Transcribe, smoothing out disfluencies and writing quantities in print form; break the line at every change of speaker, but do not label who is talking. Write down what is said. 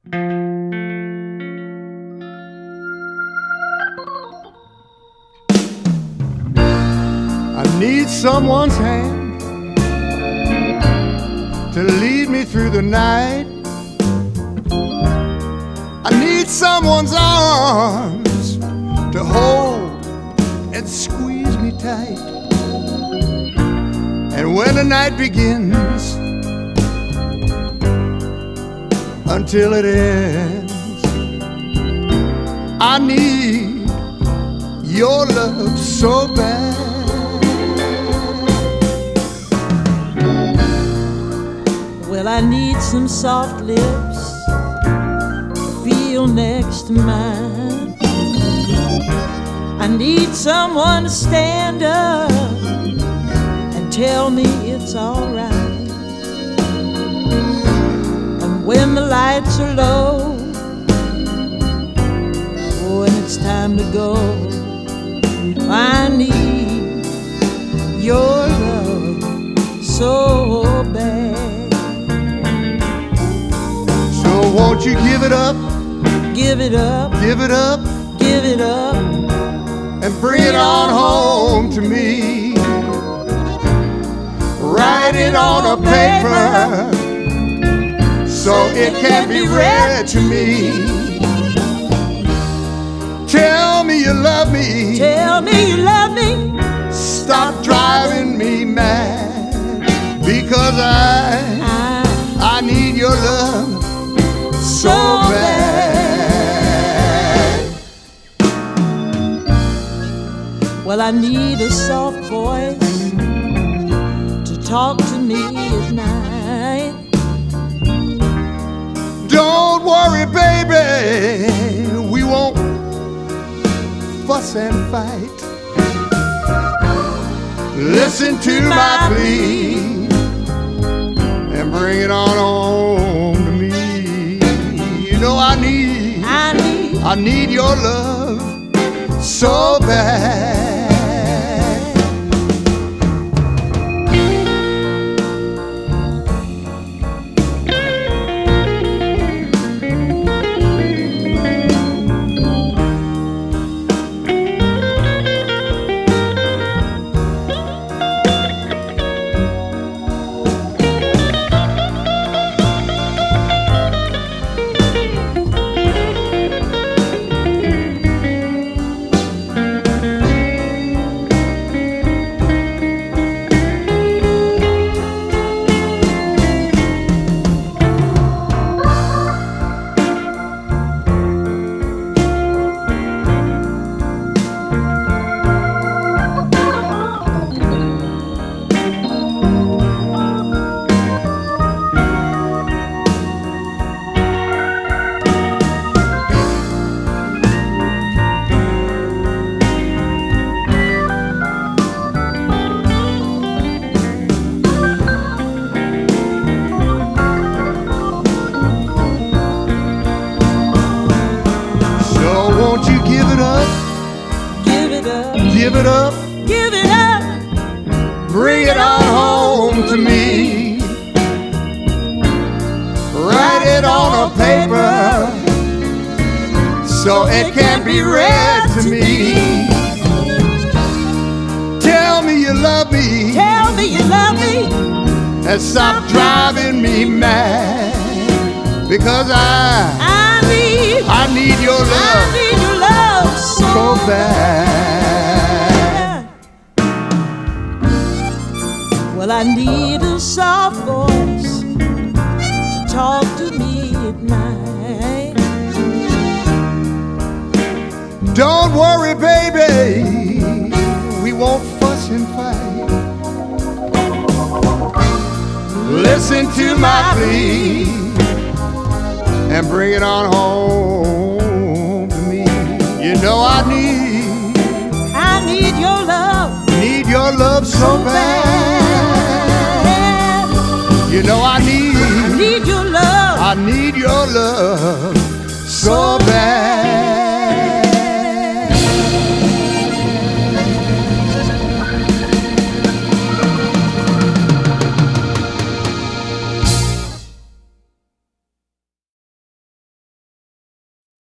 I need someone's hand to lead me through the night. I need someone's arms to hold and squeeze me tight. And when the night begins until it ends, I need your love so bad.
Well, I need some soft lips to feel next to mine. I need someone to stand up and tell me it's alright. And when the lights are low, oh, and it's time to go, I need your love so bad.
So won't you give it up?
Give it up,
Give it up,
give it up,
and bring it on home to me. Write it on a paper so it can be read to me. Tell me you love me.
tell me you love me.
Stop driving me mad, because I need your love so bad.
Well, I need a soft voice to talk to me at night.
Don't worry, baby, we won't fuss and fight. Listen to my plea and bring it on home to me. You know I need your love so bad. Won't you give it up?
Give it up,
Give it up,
give it up,
bring it on home to me. Write it on a paper so it can be read to me. Tell me you love me,
tell me you love me.
and stop driving me mad, because I need your love so bad.
Well, I need a soft voice to talk to me at night.
Don't worry, baby, we won't fuss and fight. Listen to my plea and bring it on home to me. You know I
need your love
so bad. You know I need
your love
your love so